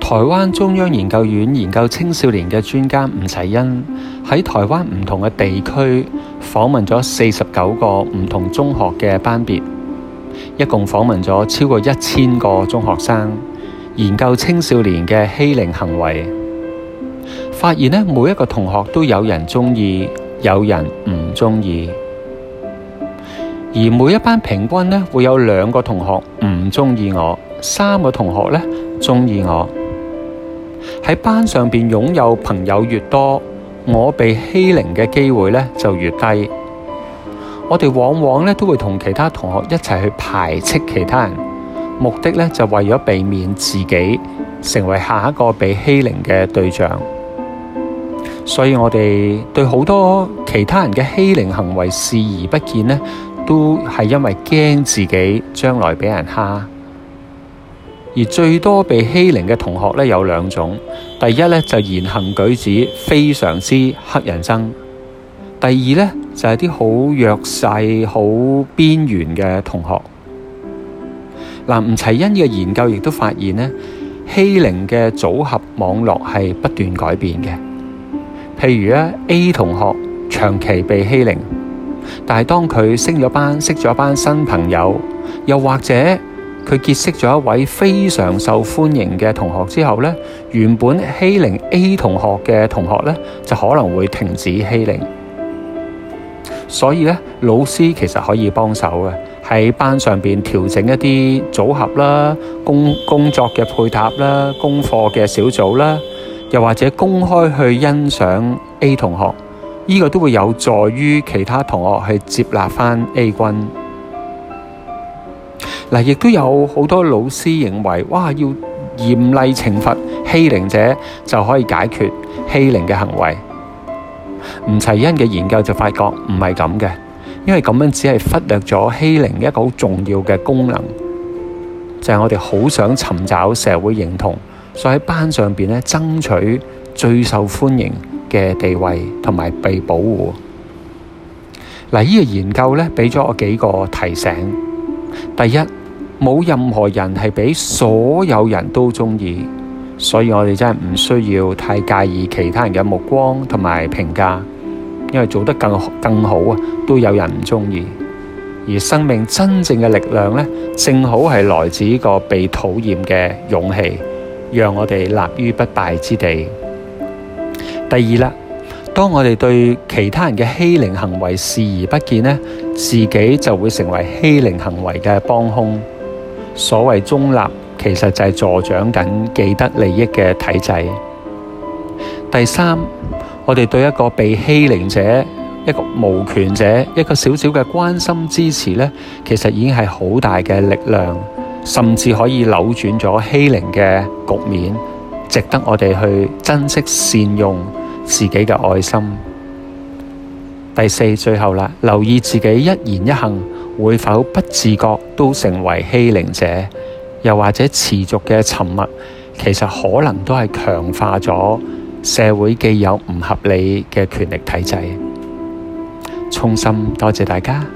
台灣中央研究院研究青少年嘅專家吳齊恩喺台灣唔同嘅地區訪問咗49個唔同中學嘅班別，一共訪問咗超過1000個中學生，研究青少年嘅欺凌行為，發現呢，每一個同學都有人鍾意，有人唔鍾意，而每一班平均呢，會有2個同學唔鍾意我，3個同學呢鍾意我。喺班上邊擁有朋友越多，我被欺凌嘅機會呢就越低。我哋往往呢都會同其他同學一齊去排斥其他人，目的呢就為咗避免自己成為下一個被欺凌嘅對象。所以我哋對好多其他人嘅欺凌行為視而不見呢，都係因為驚自己將來俾人蝦。而最多被欺凌嘅同學呢有2種，第一呢就言行舉止非常之乞人憎，第二呢就係啲好弱勢、好邊緣嘅同學。吳齊恩嘅研究亦都發現呢，欺凌嘅組合網絡係不斷改變嘅。譬如咧 A 同學長期被欺凌，但係當佢升咗班，識咗一班新朋友，又或者佢結識咗一位非常受歡迎嘅同學之後呢，原本欺凌 A 同學嘅同學呢，就可能會停止欺凌。所以呢，老師其實可以幫手嘅，喺班上邊調整一啲組合啦、工作嘅配搭啦、功課嘅小組啦，又或者公開去欣賞 A 同學，呢個都會有助於其他同學去接納翻 A 君。亦都有好多老師認為，哇，要嚴厲懲罰欺凌者就可以解決欺凌嘅行為。吳齊恩嘅研究就發覺唔係咁嘅，因為咁樣只係忽略咗欺凌一個好重要嘅功能，就係我哋好想尋找社會認同，所以喺班上邊咧爭取最受歡迎嘅地位同埋被保護。呢個研究咧俾咗我幾個提醒。第一，冇任何人係俾所有人都鍾意，所以我哋真係唔需要太介意其他人嘅目光同埋評價，因為做得更好啊，都有人唔鍾意。而生命真正嘅力量呢，正好係來自呢個被討厭嘅勇氣，讓我哋立於不敗之地。第二啦，當我哋對其他人嘅欺凌行為視而不見呢，自己就會成為欺凌行為嘅幫兇。所謂中立，其實就係助長緊既得利益嘅體制。第三，我哋對一個被欺凌者、一個無權者，一個小小嘅關心支持呢，其實已經係好大嘅力量，甚至可以扭轉咗欺凌嘅局面，值得我哋去珍惜善用自己嘅愛心。第四，最後啦，留意自己一言一行會否不自覺都成為欺凌者，又或者持續嘅沉默，其實可能都係強化咗社會既有唔合理嘅權力體制。衷心多謝大家。